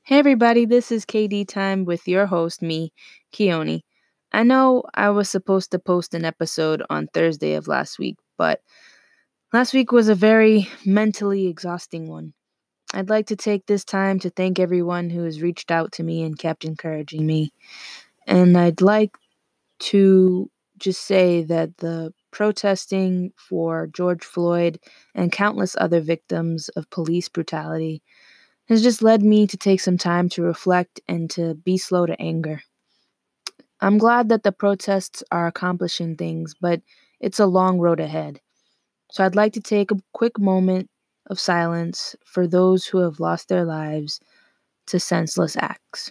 Hey everybody, this is KD Time with your host, me, Keone. I know I was supposed to post an episode on Thursday of last week, but last week was a very mentally exhausting one. I'd like to take this time to thank everyone who has reached out to me and kept encouraging me. And I'd like to just say that the protesting for George Floyd and countless other victims of police brutality has just led me to take some time to reflect and to be slow to anger. I'm glad that the protests are accomplishing things, but it's a long road ahead. So I'd like to take a quick moment of silence for those who have lost their lives to senseless acts.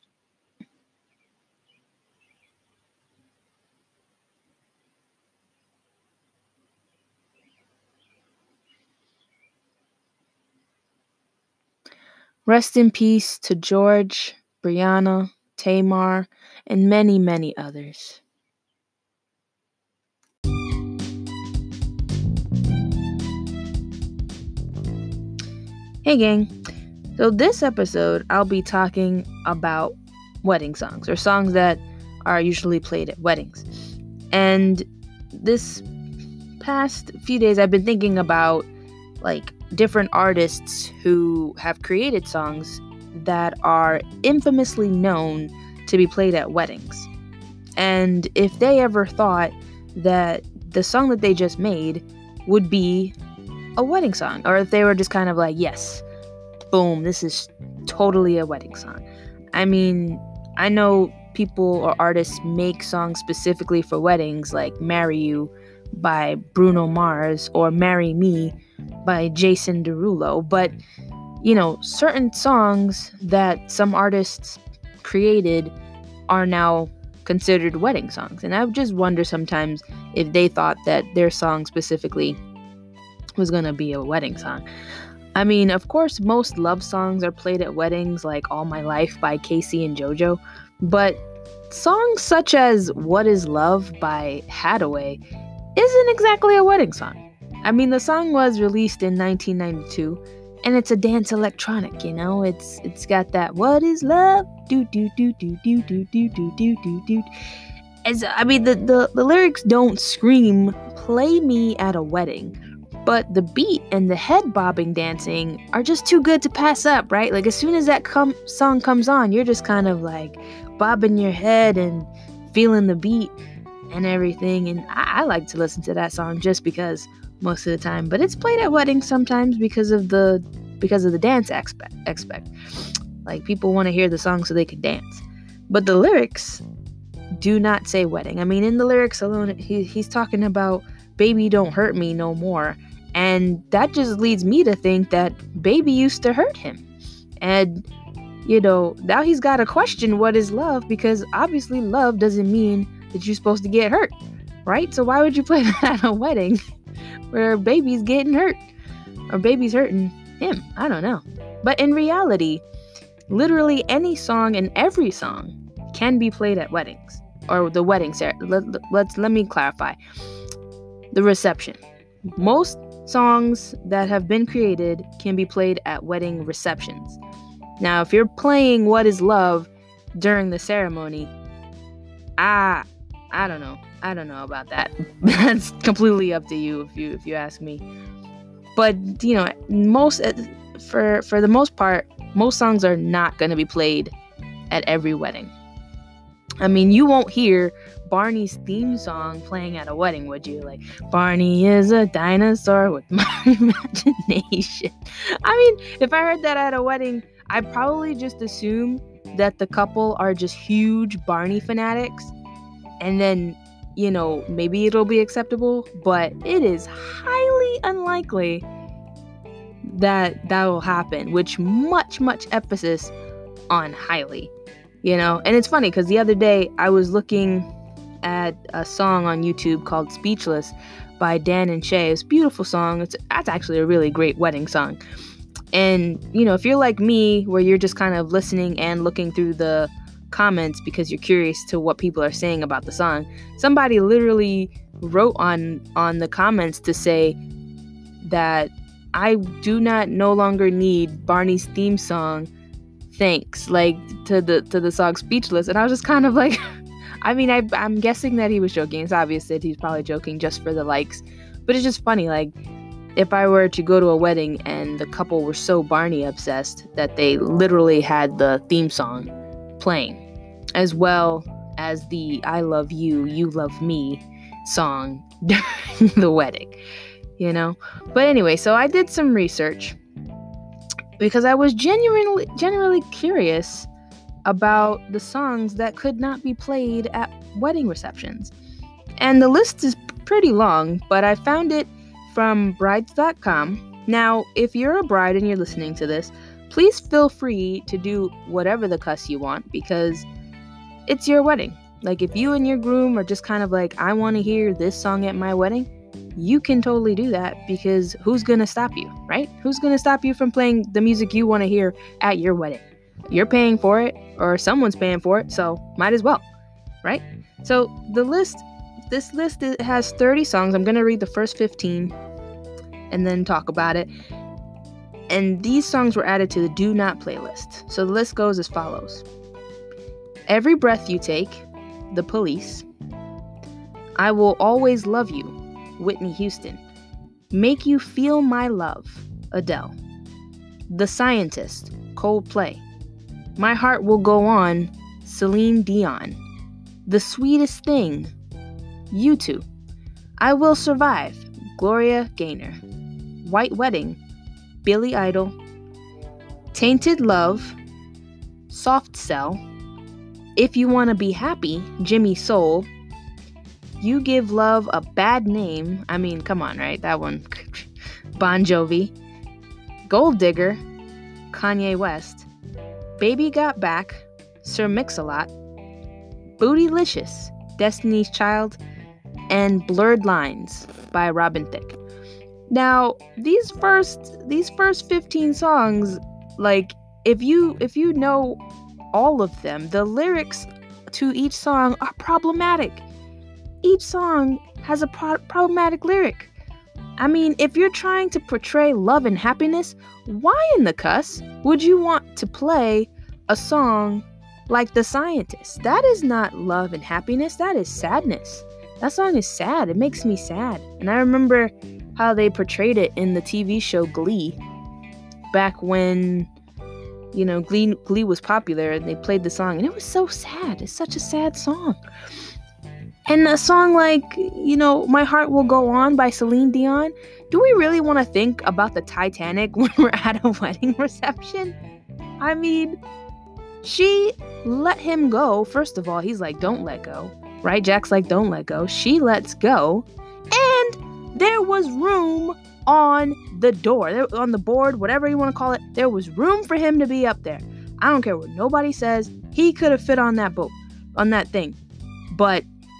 Rest in peace to George, Brianna, Tamar, and many, many others. Hey, gang. So, this episode, I'll be talking about wedding songs or songs that are usually played at weddings. And this past few days, I've been thinking about different artists who have created songs that are infamously known to be played at weddings. And if they ever thought that the song that they just made would be a wedding song, or if they were just kind of like, yes, boom, this is totally a wedding song. I mean, I know people or artists make songs specifically for weddings, like Marry You by Bruno Mars or Marry Me by Jason Derulo, but certain songs that some artists created are now considered wedding songs. And I just wonder sometimes if they thought that their song specifically was going to be a wedding song. I mean, of course, most love songs are played at weddings, like All My Life by Casey and JoJo, but songs such as What Is Love by Haddaway isn't exactly a wedding song. I mean, the song was released in 1992, and it's a dance electronic, It's got that "What is love? Do do do do do do do do do do do." The lyrics don't scream "Play me at a wedding," but the beat and the head bobbing dancing are just too good to pass up, right? Like, as soon as that song comes on, you're just kind of like bobbing your head and feeling the beat and everything. And I like to listen to that song just because most of the time, but it's played at weddings sometimes because of the dance aspect. Like, people want to hear the song so they can dance, but the lyrics do not say wedding. I mean, in the lyrics alone, he's talking about "baby, don't hurt me no more," and that just leads me to think that baby used to hurt him. And now he's got to question what is love, because obviously love doesn't mean that you're supposed to get hurt, right? So why would you play that at a wedding where baby's getting hurt or baby's hurting him? I don't know. But in reality, literally any song and every song can be played at weddings or the wedding ceremony. Let me clarify. The reception. Most songs that have been created can be played at wedding receptions. Now, if you're playing What Is Love during the ceremony, I don't know. I don't know about that. That's completely up to you if you ask me. But most for the most part, most songs are not going to be played at every wedding. I mean, you won't hear Barney's theme song playing at a wedding, would you? Like, Barney is a dinosaur with my imagination. I mean, if I heard that at a wedding, I'd probably just assume that the couple are just huge Barney fanatics, and then maybe it'll be acceptable, but it is highly unlikely that will happen, which much emphasis on highly, and it's funny because the other day I was looking at a song on YouTube called Speechless by Dan and Shay. It's a beautiful song. That's actually a really great wedding song. And if you're like me, where you're just kind of listening and looking through the comments because you're curious to what people are saying about the song, somebody literally wrote on the comments to say that I do not no longer need Barney's theme song thanks, like to the song Speechless. And I was just kind of like, I mean, I'm guessing that he was joking. It's obvious that he's probably joking just for the likes, but it's just funny. Like, if I were to go to a wedding and the couple were so Barney obsessed that they literally had the theme song playing, as well as the I love you, you love me song during the wedding, you know? But anyway, so I did some research because I was genuinely curious about the songs that could not be played at wedding receptions. And the list is pretty long, but I found it from brides.com. Now, if you're a bride and you're listening to this, please feel free to do whatever the cuss you want, because it's your wedding. Like, if you and your groom are just kind of like, I want to hear this song at my wedding, you can totally do that, because who's going to stop you, right? Who's going to stop you from playing the music you want to hear at your wedding? You're paying for it, or someone's paying for it, so might as well, right? So this list has 30 songs. I'm going to read the first 15 and then talk about it. And these songs were added to the Do Not playlist. So the list goes as follows. Every Breath You Take, The Police. I Will Always Love You, Whitney Houston. Make You Feel My Love, Adele. The Scientist, Coldplay. My Heart Will Go On, Celine Dion. The Sweetest Thing, U2. I Will Survive, Gloria Gaynor. White Wedding, Billy Idol. Tainted Love, Soft Cell. If You Wanna Be Happy, Jimmy Soul. You Give Love a Bad Name. I mean, come on, right? That one. Bon Jovi. Gold Digger, Kanye West. Baby Got Back, Sir Mix-a-Lot. Bootylicious, Destiny's Child. And Blurred Lines by Robin Thicke. Now, these first 15 songs, like, if you know all of them, the lyrics to each song are problematic. Each song has a problematic lyric. I mean, if you're trying to portray love and happiness, why in the cuss would you want to play a song like The Scientist? That is not love and happiness, that is sadness. That song is sad. It makes me sad. And I remember how they portrayed it in the TV show Glee, back when, you know, Glee was popular, and they played the song, and it was so sad. It's such a sad song. And a song like, you know, My Heart Will Go On by Celine Dion, do we really want to think about the Titanic when we're at a wedding reception? I mean, she let him go. First of all, he's like, don't let go. Right? Jack's like, don't let go. She lets go. And there was room on the door, on the board, whatever you want to call it. There was room for him to be up there. I don't care what nobody says. He could have fit on that boat, on that thing. But,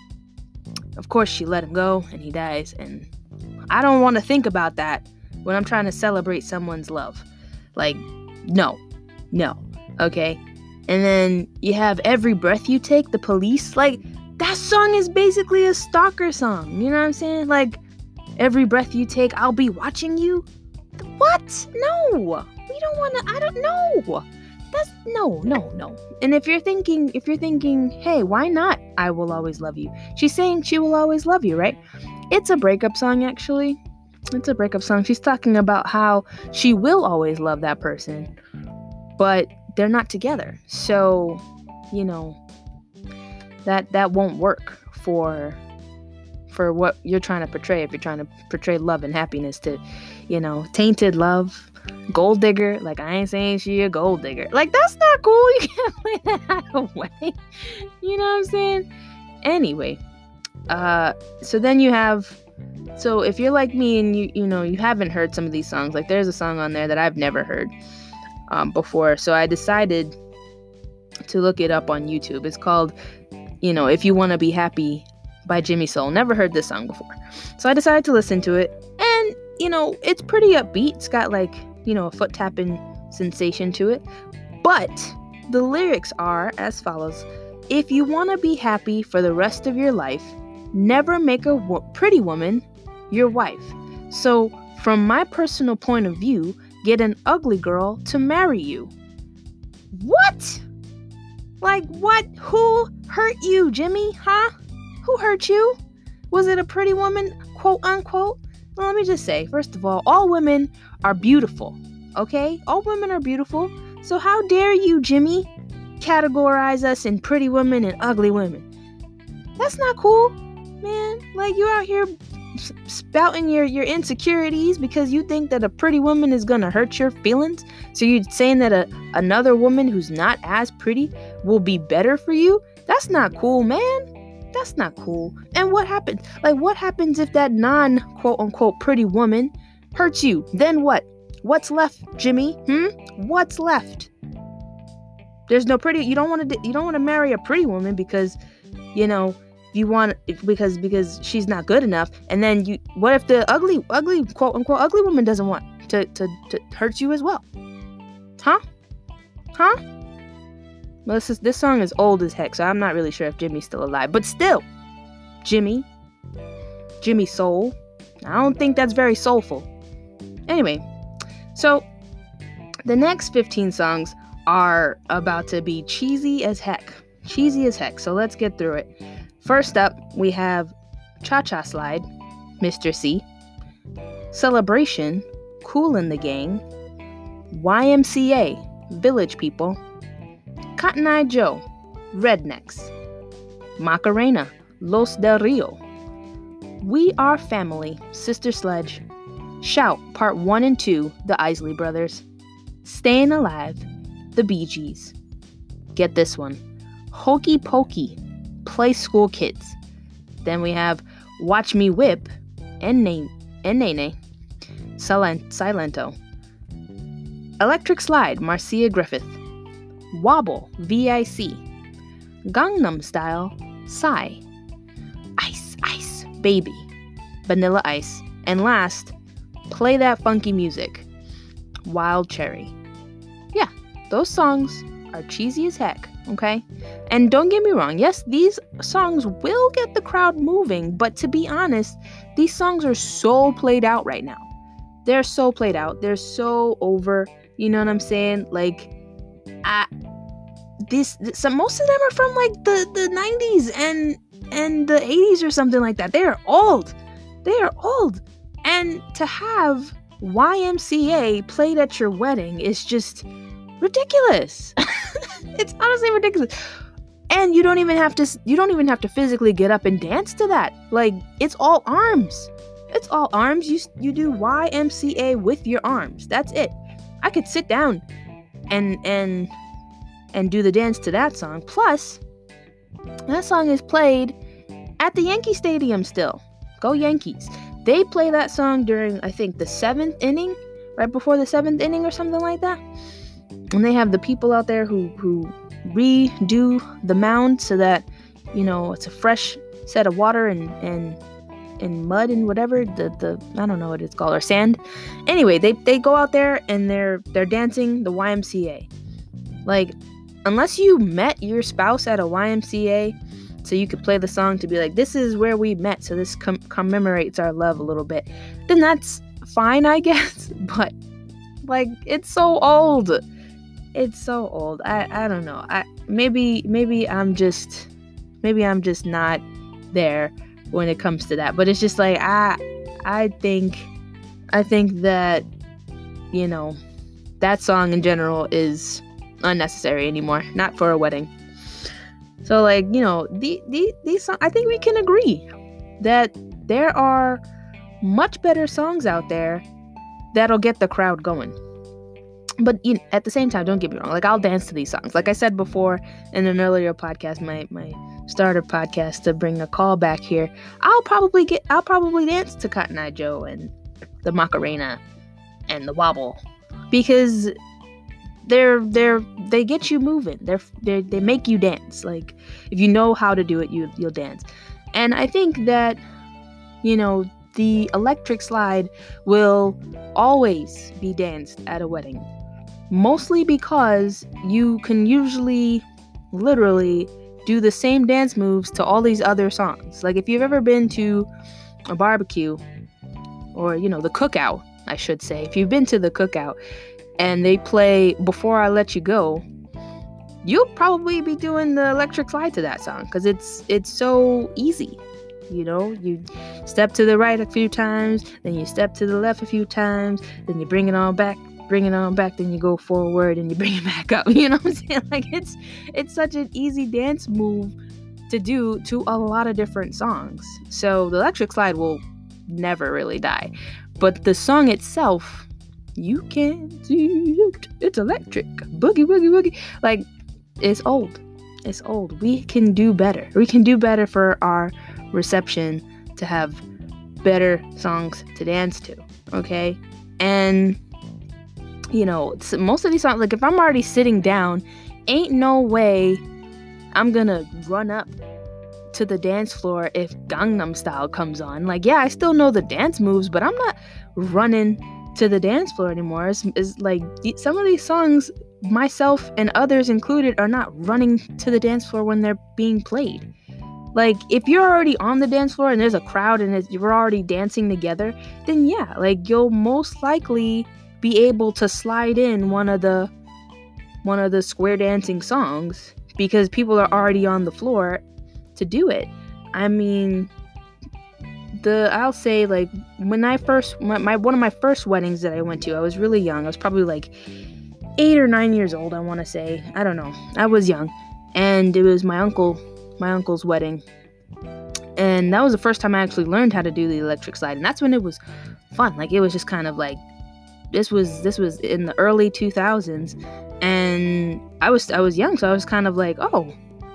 of course, she let him go and he dies. And I don't want to think about that when I'm trying to celebrate someone's love. Like, no. Okay? And then you have Every Breath You Take, The Police. Like, that song is basically a stalker song. You know what I'm saying? Like, every breath you take, I'll be watching you. What? No. We don't want to. I don't know. That's no. And if you're thinking, hey, why not? I Will Always Love You. She's saying she will always love you, right? It's a breakup song, actually. It's a breakup song. She's talking about how she will always love that person, but they're not together. So, you know, that won't work for what you're trying to portray. If you're trying to portray love and happiness to, you know, Tainted Love, Gold Digger. Like, I ain't saying she a gold digger. Like, that's not cool. You can't play that at a wedding. You know what I'm saying? Anyway, so then you have, so if you're like me and you know, you haven't heard some of these songs, like there's a song on there that I've never heard before. So I decided to look it up on YouTube. It's called, you know, If You Wanna Be Happy by Jimmy Soul. Never heard this song before. So I decided to listen to it. And, you know, it's pretty upbeat. It's got like, you know, a foot tapping sensation to it. But the lyrics are as follows. If you want to be happy for the rest of your life, never make a pretty woman your wife. So from my personal point of view, get an ugly girl to marry you. What? Like, what? Who hurt you, Jimmy? Huh? Who hurt you? Was it a pretty woman, quote unquote? Well, let me just say, first of all women are beautiful, okay? All women are beautiful. So how dare you, Jimmy, categorize us in pretty women and ugly women? That's not cool, man. Like, you're out here spouting your insecurities because you think that a pretty woman is gonna hurt your feelings. So you're saying that another woman who's not as pretty will be better for you? That's not cool, man. That's not cool. And what happens? Like, what happens if that non-quote-unquote pretty woman hurts you? Then what? What's left, Jimmy? What's left? There's no pretty. You don't want to marry a pretty woman because, because she's not good enough. And then what if the ugly quote-unquote ugly woman doesn't want to hurt you as well? Huh? Well, this song is old as heck, so I'm not really sure if Jimmy's still alive. But still, Jimmy Soul. I don't think that's very soulful. Anyway, so the next 15 songs are about to be cheesy as heck. So let's get through it. First up, we have Cha-Cha Slide, Mr. C. Celebration, Kool and the Gang. YMCA, Village People. Cotton Eye Joe, Rednecks. Macarena, Los Del Rio. We Are Family, Sister Sledge. Shout, Part 1 and 2, The Isley Brothers. Staying Alive, The Bee Gees. Get this one, Hokey Pokey, Play School Kids. Then we have Watch Me Whip, and Nene, Silento. Electric Slide, Marcia Griffith. Wobble, VIC. Gangnam Style, Psy. Ice, Ice, Baby, Vanilla Ice. And last, Play That Funky Music, Wild Cherry. Yeah, those songs are cheesy as heck, okay? And don't get me wrong, yes, these songs will get the crowd moving, but to be honest, these songs are so played out right now. They're so played out. They're so over. You know what I'm saying? Like, most of them are from like the 90s and the 80s or something like that. They are old. And to have YMCA played at your wedding is just ridiculous. It's honestly ridiculous. And you don't even have to physically get up and dance to that. Like, it's all arms. You do YMCA with your arms. That's it. I could sit down and do the dance to that song. Plus, that song is played at the Yankee Stadium still. Go Yankees. They play that song during, I think, the 7th inning, right before the 7th inning or something like that. And they have the people out there who redo the mound so that, it's a fresh set of water and mud and whatever, the I don't know what it's called, or sand. Anyway, they go out there and they're dancing the YMCA. Like, unless you met your spouse at a YMCA so you could play the song to be like, this is where we met, so this commemorates our love a little bit, then that's fine, I guess. But like, it's so old. I don't know. Maybe I'm just not there when it comes to that. But it's just like, I think that, that song in general is unnecessary anymore. Not for a wedding. So, like, these songs, I think we can agree that there are much better songs out there that'll get the crowd going. But at the same time, don't get me wrong, like, I'll dance to these songs. Like I said before in an earlier podcast, my starter podcast, to bring a call back here, I'll probably dance to Cotton Eye Joe and the Macarena and the Wobble, because they get you moving. They make you dance. Like, if you know how to do it, you'll dance. And I think that, the electric slide will always be danced at a wedding. Mostly because you can usually literally do the same dance moves to all these other songs. Like, if you've ever been to a barbecue, or, the cookout, I should say. If you've been to the cookout and they play Before I Let You Go, you'll probably be doing the electric slide to that song because it's so easy. You step to the right a few times, then you step to the left a few times, then you bring it on back, then you go forward and you bring it back up. You know what I'm saying? Like it's such an easy dance move to do to a lot of different songs. So the electric slide will never really die. But the song itself, you can see it's electric. Boogie, boogie, boogie. Like, it's old. It's old. We can do better. We can do better for our reception to have better songs to dance to. Okay? And, most of these songs, like, if I'm already sitting down, ain't no way I'm gonna run up to the dance floor if Gangnam Style comes on. Like, yeah, I still know the dance moves, but I'm not running to the dance floor anymore. It's like some of these songs, myself and others included, are not running to the dance floor when they're being played. Like, if you're already on the dance floor and there's a crowd and you're already dancing together, then yeah, like, you'll most likely be able to slide in one of the square dancing songs because people are already on the floor to do it. I mean, I'll say, like, when I first, one of my first weddings that I went to, I was really young. I was probably like 8 or 9 years old, I want to say. I don't know. I was young. And it was my uncle's wedding. And that was the first time I actually learned how to do the electric slide. And that's when it was fun. Like, it was just kind of like, this was in the early 2000s. And I was young, so I was kind of like, oh,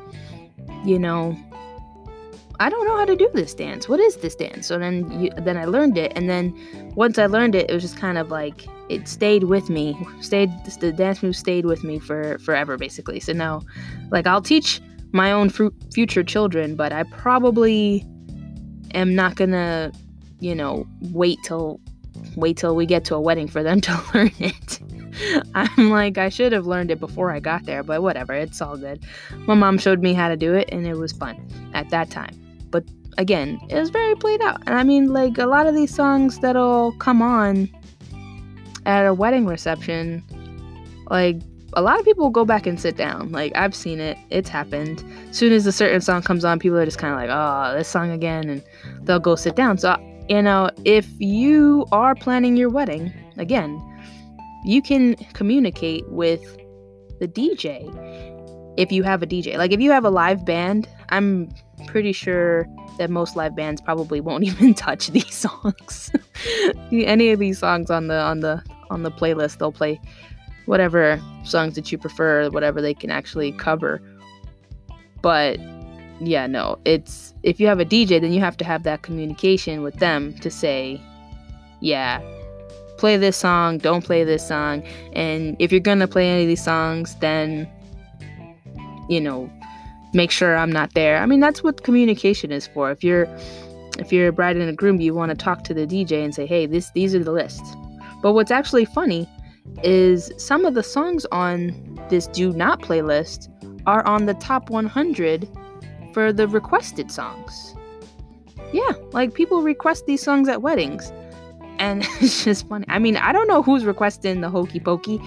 I don't know how to do this dance. What is this dance? So then I learned it, and then once I learned it, it was just kind of like it stayed with me. The dance move stayed with me for forever, basically. So now, like, I'll teach my own future children, but I probably am not gonna, wait till we get to a wedding for them to learn it. I'm like, I should have learned it before I got there, but whatever, it's all good. My mom showed me how to do it, and it was fun at that time. But again, it was very played out. And I mean, like, a lot of these songs that'll come on at a wedding reception, like, a lot of people will go back and sit down. Like, I've seen it. It's happened. As soon as a certain song comes on, people are just kind of like, oh, this song again, and they'll go sit down. So, if you are planning your wedding, again, you can communicate with the DJ if you have a DJ. Like, if you have a live band, I'm pretty sure that most live bands probably won't even touch these songs. Any of these songs on the playlist, they'll play whatever songs that you prefer, whatever they can actually cover. But yeah, no, it's, if you have a DJ, then you have to have that communication with them to say, yeah, play this song, don't play this song. And if you're gonna play any of these songs, then make sure I'm not there. I mean, that's what communication is for. If you're a bride and a groom, you want to talk to the DJ and say, hey, these are the lists. But what's actually funny is some of the songs on this do not playlist are on the top 100 for the requested songs. Yeah, like, people request these songs at weddings. And it's just funny. I mean, I don't know who's requesting the Hokey Pokey,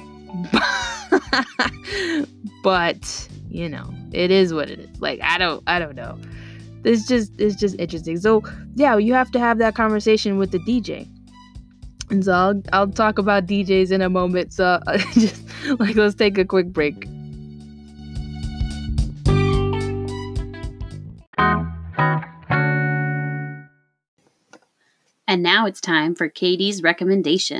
but it is what it is. Like, I don't know. It's just interesting. So yeah, you have to have that conversation with the DJ. And so I'll talk about DJs in a moment. So just like, let's take a quick break. And now it's time for Katie's recommendation.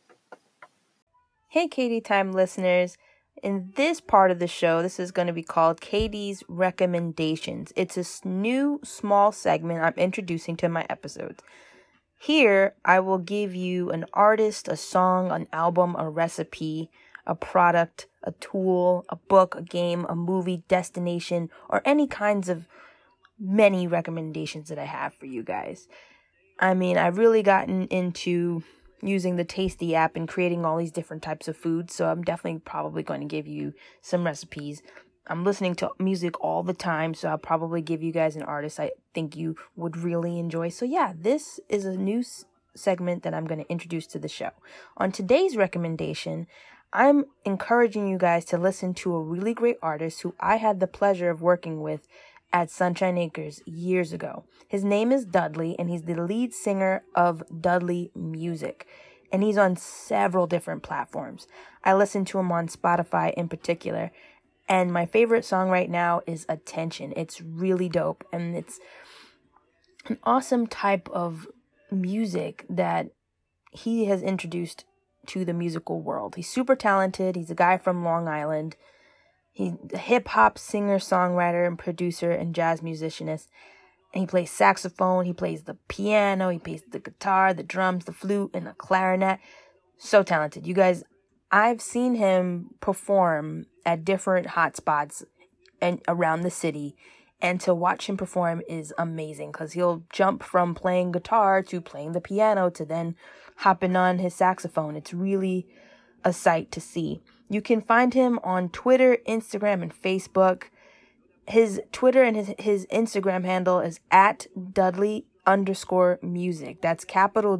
Hey, Katie Time listeners. In this part of the show, this is going to be called Katie's Recommendations. It's a new small segment I'm introducing to my episodes. Here, I will give you an artist, a song, an album, a recipe, a product, a tool, a book, a game, a movie, destination, or any kinds of many recommendations that I have for you guys. I mean, I've really gotten into using the Tasty app and creating all these different types of foods, so I'm definitely probably going to give you some recipes. I'm listening to music all the time, so I'll probably give you guys an artist I think you would really enjoy. So yeah, this is a new segment that I'm going to introduce to the show. On today's recommendation, I'm encouraging you guys to listen to a really great artist who I had the pleasure of working with at Sunshine Acres years ago. His name is Dudley, and he's the lead singer of Dudley Music. And he's on several different platforms. I listen to him on Spotify in particular. And my favorite song right now is Attention. It's really dope. And it's an awesome type of music that he has introduced to the musical world. He's super talented. He's a guy from Long Island. He's a hip-hop singer, songwriter, and producer and jazz musicianist. And he plays saxophone. He plays the piano. He plays the guitar, the drums, the flute, and the clarinet. So talented. You guys, I've seen him perform at different hotspots and around the city. And to watch him perform is amazing because he'll jump from playing guitar to playing the piano to then hopping on his saxophone. It's really a sight to see. You can find him on Twitter, Instagram, and Facebook. His Twitter and his Instagram handle is at Dudley_music. That's capital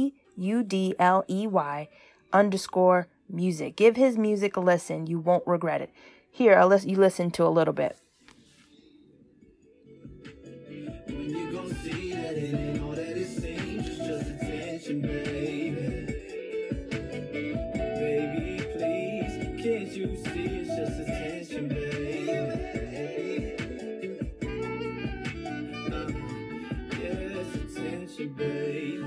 DUDLEY_music. Give his music a listen. You won't regret it. Here, I'll let you listen to a little bit. When you gon' see that it ain't all that it seems, it's just attention, baby. Baby, please, can't you see it's just attention, baby? Yes, attention, baby.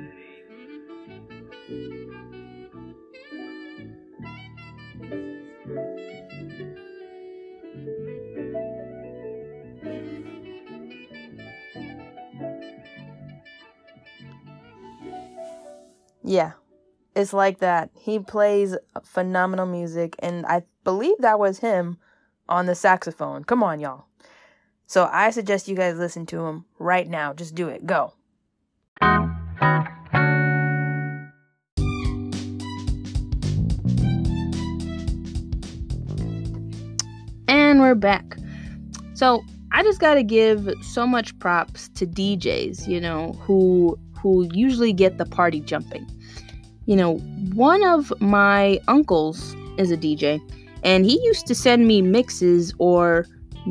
Yeah, it's like that. He plays phenomenal music, and I believe that was him on the saxophone. Come on, y'all. So I suggest you guys listen to him right now. Just do it. Go. And we're back. So I just got to give so much props to DJs, who usually get the party jumping. One of my uncles is a DJ, and he used to send me mixes or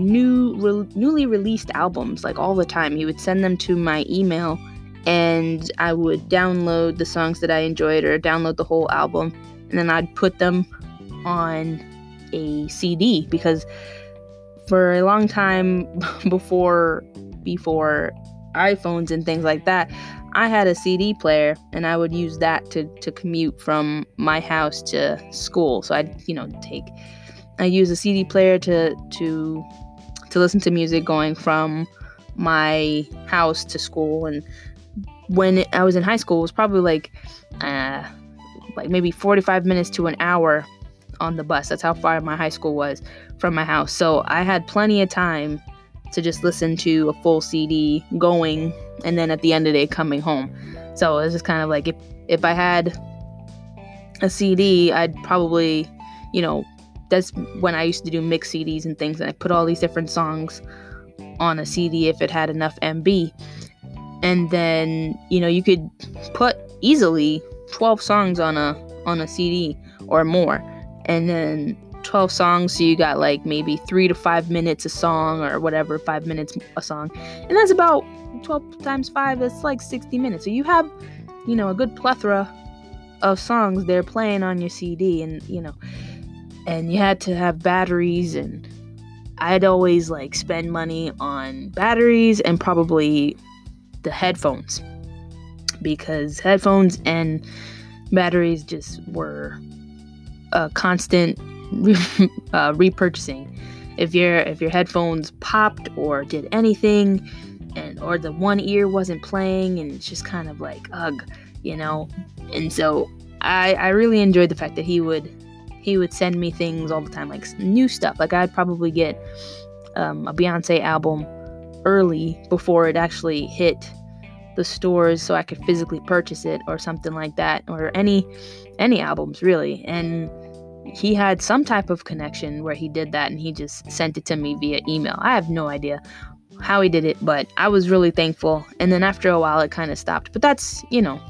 newly released albums like all the time. He would send them to my email, and I would download the songs that I enjoyed or download the whole album, and then I'd put them on a CD, because for a long time before iPhones and things like that, I had a CD player, and I would use that to commute from my house to school. So I use a CD player to listen to music going from my house to school. And when I was in high school, it was probably like maybe 45 minutes to an hour on the bus. That's how far my high school was from my house. So I had plenty of time to just listen to a full CD going, and then at the end of the day coming home. So it's just kind of like, if I had a CD, I'd probably, that's when I used to do mix CDs and things, and I put all these different songs on a CD if it had enough MB. And then, you could put easily 12 songs on a CD or more. And then 12 songs, so you got like maybe 3 to 5 minutes a song, or whatever, 5 minutes a song. And that's about 12 times 5, that's like 60 minutes. So you have, a good plethora of songs there playing on your CD, and and you had to have batteries, and I'd always spend money on batteries and probably the headphones, because headphones and batteries just were a constant repurchasing. If your headphones popped or did anything, or the one ear wasn't playing, and it's just kind of like ugh, And so I really enjoyed the fact that he would send me things all the time, like new stuff. Like I'd probably get a Beyonce album early before it actually hit the stores, so I could physically purchase it, or something like that, or any albums really. And he had some type of connection where he did that, and he just sent it to me via email. I have no idea how he did it, but I was really thankful. And then after a while, it kind of stopped. But that's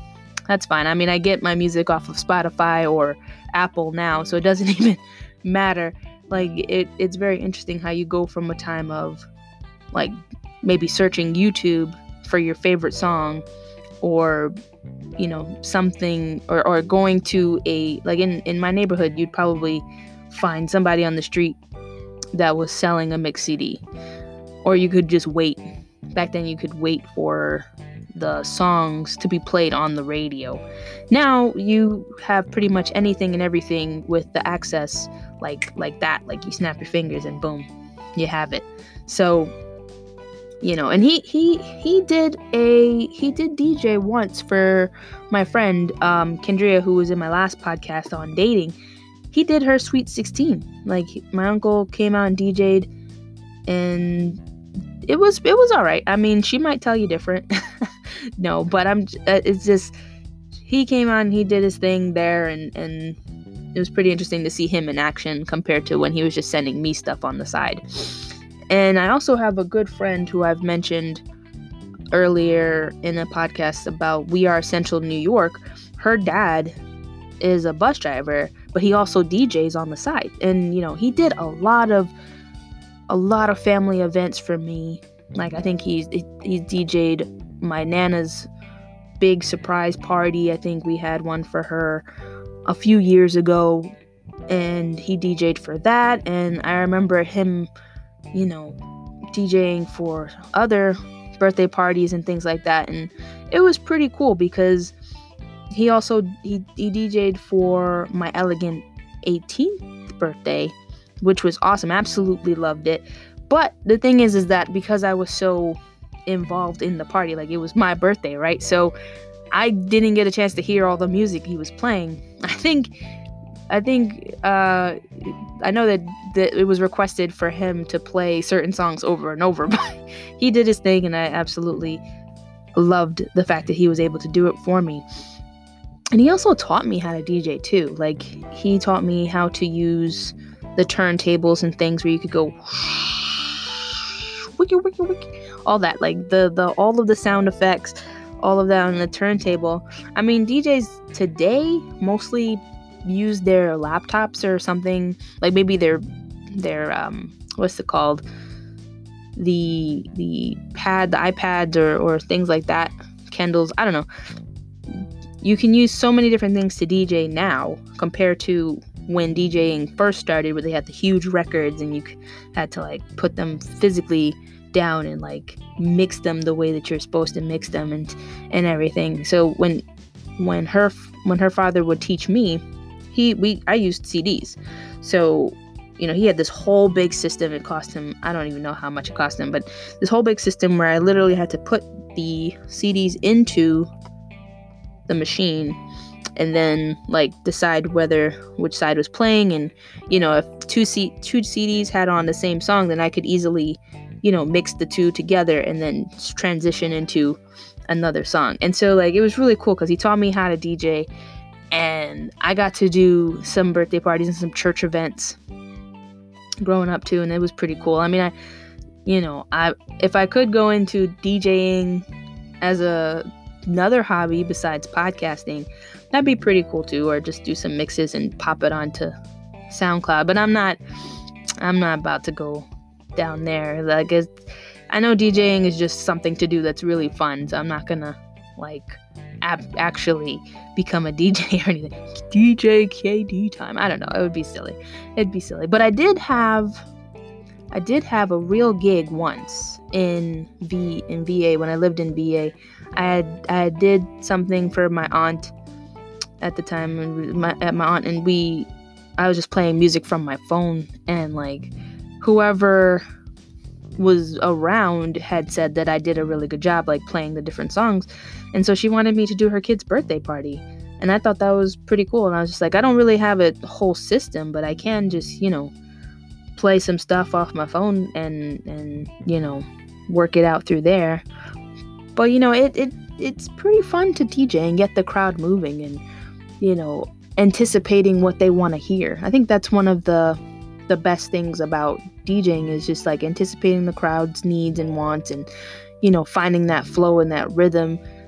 that's fine. I mean, I get my music off of Spotify or Apple now, so it doesn't even matter. Like, it's very interesting how you go from a time of, like, maybe searching YouTube for your favorite song, or, you know, something, or going to a, like, in my neighborhood, you'd probably find somebody on the street that was selling a mix CD. Or you could just wait. Back then, you could wait for the songs to be played on the radio. Now you have pretty much anything and everything with the access like that. Like, you snap your fingers and boom, you have it. So, you know, and he did DJ once for my friend Kendria, who was in my last podcast on dating. He did her Sweet 16. Like, my uncle came out and DJ'd, and it was all right. I mean, she might tell you different. No, but it's just, he came on, he did his thing there, and it was pretty interesting to see him in action compared to when he was just sending me stuff on the side. And I also have a good friend who I've mentioned earlier in a podcast about We Are Central New York. Her dad is a bus driver, but he also DJs on the side. And, you know, he did a lot of family events for me. Like, I think he's DJ'd my Nana's big surprise party. I think we had one for her a few years ago, and he DJ'd for that. And I remember him, you know, DJing for other birthday parties and things like that. And it was pretty cool because he DJ'd for my Elegant 18th birthday, which was awesome. Absolutely loved it. But the thing is that because I was so involved in the party, like, it was my birthday, right? So I didn't get a chance to hear all the music he was playing. I know that it was requested for him to play certain songs over and over, but he did his thing, and I absolutely loved the fact that he was able to do it for me. And he also taught me how to DJ too. Like, he taught me how to use the turntables and things where you could go wiki wiki wiki, all that, like all of the sound effects, all of that on the turntable. I mean, DJs today mostly use their laptops or something, like maybe their what's it called, the iPads or things like that, Kindles, I don't know. You can use so many different things to DJ now compared to when DJing first started, where they had the huge records and you had to, like, put them physically down and, like, mix them the way that you're supposed to mix them and everything. So when her father would teach me, I used CDs. So, you know, he had this whole big system. It cost him, I don't even know how much it cost him, but this whole big system where I literally had to put the CDs into the machine and then, like, decide which side was playing. And, you know, if two CDs had on the same song, then I could easily, you know, mix the two together and then transition into another song. And so, like, it was really cool because he taught me how to DJ, and I got to do some birthday parties and some church events growing up too, and it was pretty cool. I mean, if I could go into DJing as another hobby besides podcasting, that'd be pretty cool too, or just do some mixes and pop it onto SoundCloud. But I'm not about to go down there. Like, I know DJing is just something to do that's really fun, so I'm not gonna, like, actually become a DJ or anything. DJ KD time. I don't know. It would be silly. It'd be silly. But I did have a real gig once in VA when I lived in VA. I did something for my aunt at the time, and my aunt and I was just playing music from my phone, and, like, whoever was around had said that I did a really good job, like, playing the different songs. And so she wanted me to do her kid's birthday party, and I thought that was pretty cool. And I was just like, I don't really have a whole system, but I can just, you know, play some stuff off my phone and you know, work it out through there. But, you know, it's pretty fun to DJ and get the crowd moving and, you know, anticipating what they want to hear. I think that's one of the best things about DJing, is just, like, anticipating the crowd's needs and wants, and, you know, finding that flow and that rhythm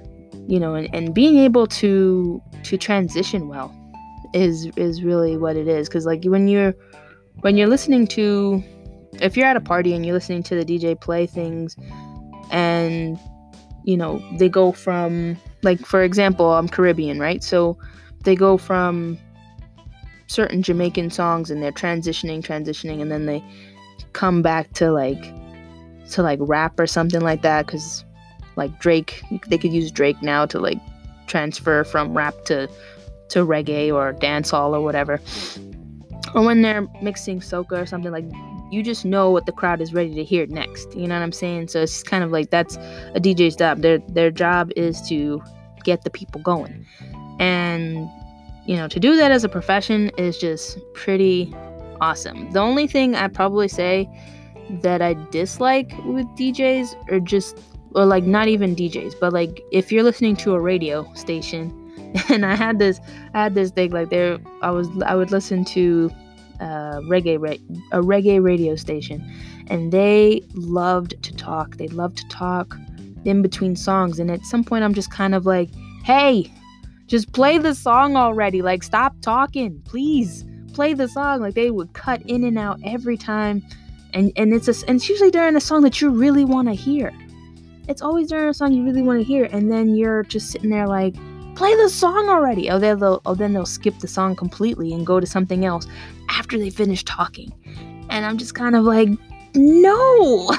and being able to transition well is really what it is. Because like when you're listening to, if you're at a party and you're listening to the DJ play things, and they go from, like, for example, I'm Caribbean, right? So they go from certain Jamaican songs and they're transitioning, and then they come back to like rap or something like that, because like Drake, they could use Drake now to like transfer from rap to reggae or dancehall or whatever. Or when they're mixing soca or something, like, you just know what the crowd is ready to hear next. You know what I'm saying? So it's kind of like, that's a DJ's job. Their job is to get the people going. And, to do that as a profession is just pretty awesome. The only thing I probably say that I dislike with DJs, or like not even DJs, but like if you're listening to a radio station, and I had this thing, like I would listen to a reggae radio station, and they loved to talk. They loved to talk in between songs, and at some point I'm just kind of like, hey, just play the song already. Like, stop talking, please play the song. Like, they would cut in and out every time, and it's usually during a song that you really want to hear. It's always during a song you really want to hear, and then you're just sitting there like, play the song already. Then they'll skip the song completely and go to something else after they finish talking. And I'm just kind of like, no.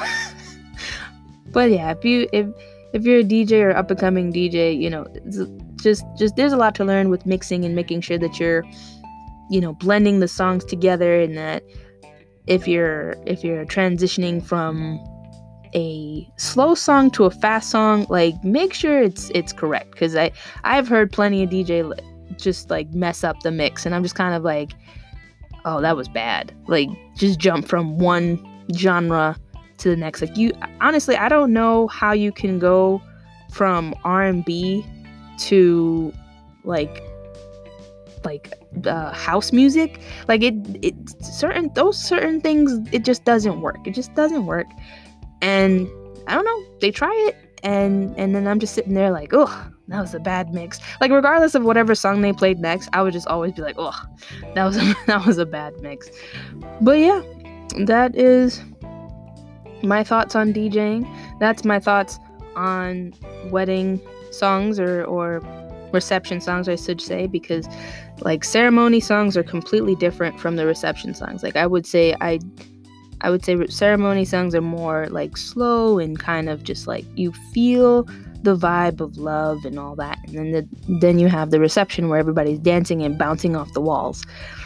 But yeah, if you're a DJ or up and coming DJ, just there's a lot to learn with mixing and making sure that you're, blending the songs together, and that if you're transitioning from a slow song to a fast song, like, make sure it's correct, because I've heard plenty of DJ just like mess up the mix, and I'm just kind of like, oh, that was bad. Like, just jump from one genre to the next. Like, honestly, I don't know how you can go from R&B to like house music. Like, certain things, it just doesn't work. And I don't know, they try it, and then I'm just sitting there like, oh, that was a bad mix. Like, regardless of whatever song they played next, I would just always be like, oh, that was a bad mix. But yeah, that is my thoughts on DJing. That's my thoughts on wedding songs, or reception songs, I should say, because like ceremony songs are completely different from the reception songs. Like, I would say ceremony songs are more like slow and kind of just like you feel the vibe of love and all that. And then you have the reception where everybody's dancing and bouncing off the walls.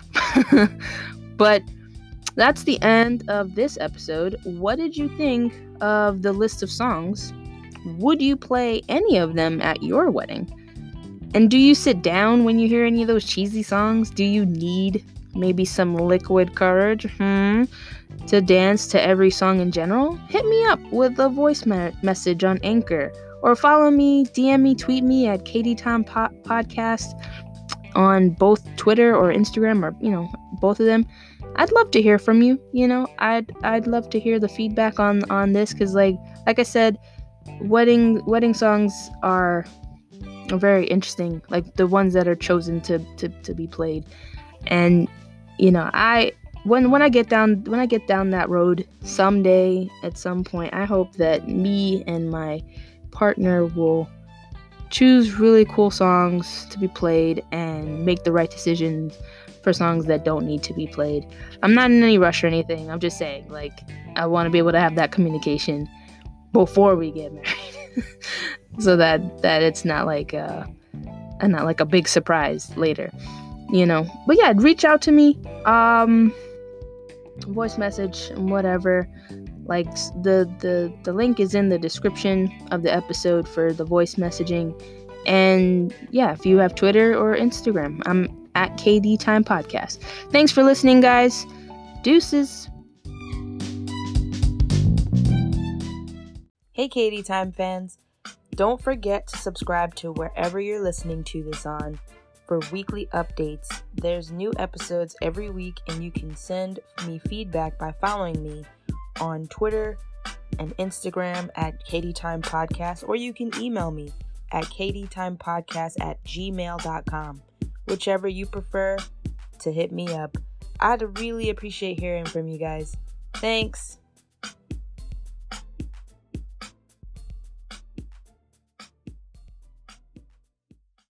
But that's the end of this episode. What did you think of the list of songs? Would you play any of them at your wedding? And do you sit down when you hear any of those cheesy songs? Do you need maybe some liquid courage to dance to every song in general? Hit me up with a voice message on Anchor, or follow me, DM me, tweet me at Katie Time Podcast on both Twitter or Instagram, or both of them. I'd love to hear from you. I'd love to hear the feedback on this, because like I said, wedding songs are very interesting, like the ones that are chosen to be played. And when I get down that road someday, at some point, I hope that me and my partner will choose really cool songs to be played and make the right decisions for songs that don't need to be played. I'm not in any rush or anything. I'm just saying, like, I want to be able to have that communication before we get married, so that it's not like a big surprise later. But yeah, reach out to me, voice message, whatever. Like, the link is in the description of the episode for the voice messaging. And yeah, if you have Twitter or Instagram, I'm at KD Time Podcast. Thanks for listening, guys. Deuces. Hey KD Time fans, don't forget to subscribe to wherever you're listening to this on for weekly updates. There's new episodes every week, and you can send me feedback by following me on Twitter and Instagram at KD Time Podcast, or you can email me at katietimepodcast@gmail.com. Whichever you prefer to hit me up. I'd really appreciate hearing from you guys. Thanks.